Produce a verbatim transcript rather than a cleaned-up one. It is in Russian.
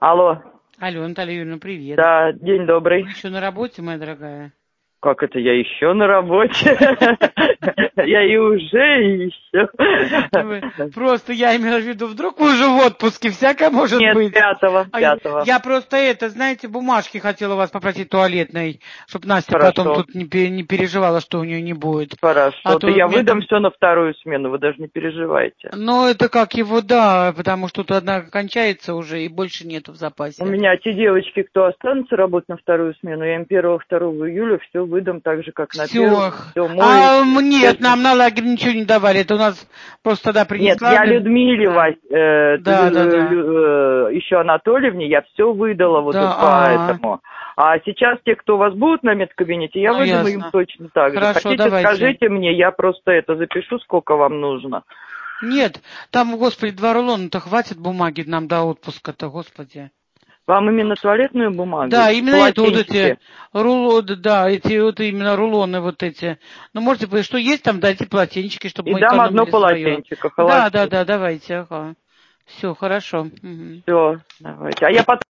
Алло. Алло, Наталья Юрьевна, привет. Да, день добрый. Вы еще на работе, моя дорогая? Как это я еще на работе? Я и уже, и еще. Просто я имела в виду, вдруг вы уже в отпуске, всякое может Нет, быть. пятого, пятого. Я просто это, знаете, бумажки хотела вас попросить туалетной, чтобы Настя Хорошо. потом тут не, не переживала, что у нее не будет. Хорошо, А то то я мне выдам там... все на вторую смену, вы даже не переживайте. Ну, это как его, да, потому что тут одна кончается уже и больше нету в У запасе. меня те девочки, кто останутся работать на вторую смену, я им первого-второго июля все выдам так же, как на первую. Все. Все, мой... А нет, нам на лагерь ничего не давали. Это у нас просто тогда Нет, принесла. я Людмиле, да. Вась, э, Да, Лю- да, да. Лю- э, еще Анатольевне, я все выдала вот Да, поэтому. А сейчас те, кто у вас будут на медкабинете, я ну, выдам им ясно. точно так же. Хорошо, Хотите, давайте. скажите мне, я просто это запишу, сколько вам нужно. Нет, там, господи, два рулона-то хватит бумаги нам до отпуска-то, господи. Вам именно туалетную бумагу? Да, именно это вот эти Полотенчики? рулоны, да, эти вот именно рулоны вот эти. Ну, можете, вы что есть там, дайте полотенчики, чтобы И мы дам одно экономили свое. полотенчико, Да, да, хорошо. да, давайте, ага. Все, хорошо. Угу. Все, давайте. А я потом